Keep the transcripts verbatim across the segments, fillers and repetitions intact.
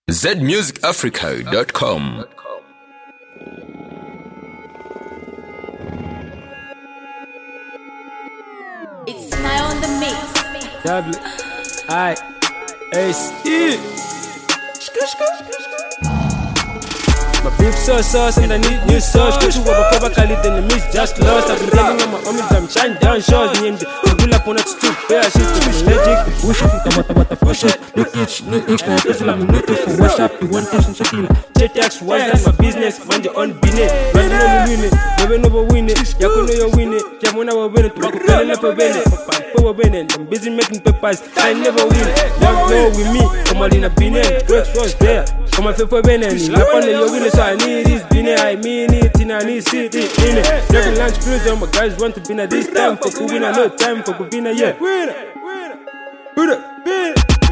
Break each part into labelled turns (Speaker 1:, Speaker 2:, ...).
Speaker 1: Z music africa dot com.
Speaker 2: It's my on the mix.
Speaker 3: W I S E. My beef so sauce and I need new sauce. Go to what my call it, then the miss just lost. I've been telling on my homies, I'm shining down shows. Named the pull up on that stoop, bear shit to be legit. Push it, come out about the first shit. Look it, no extra, it's like I'm looking for what's up. You want person shakila. J-Tax, what's that? My business, mind your own business. Man, you know me win it, never never win it. You know you win it, you wanna win it. To walk a never win it. Power win it, I'm busy making papers. I never win it. Young girl with me, come on in a business. Breaks was there. Come on, for Benny. Up on the yo win it, so I need this. I mean it, and I need it in it. Seven lunch cruise on my guys want to be at this time for Kubina, no time for Kubina, yeah. Winner, winner, winner, winner.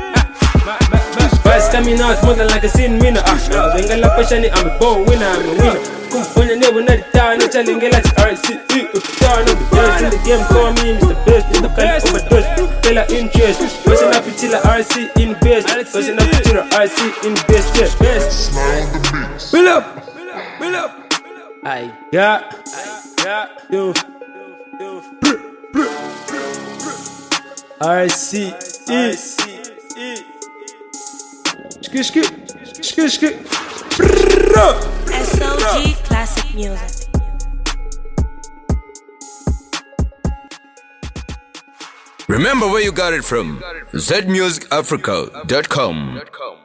Speaker 3: First coming out, more than like a sin winner. Ah, I'm a passion, I'm a born winner, I'm a winner. Come on, you never know the town, you're telling me like R C E. Turn up the best in the game, call me Mister Best, in the kind of overdose. Feel like interest, wasn't up until the R C in best, wasn't up until the R C in best, yeah. Best. Fill up. Fill up. I got, I got you, you, R C E, ski ski, ski ski,
Speaker 2: S O G Classic Music.
Speaker 1: Remember where you got it from. Z music africa dot com.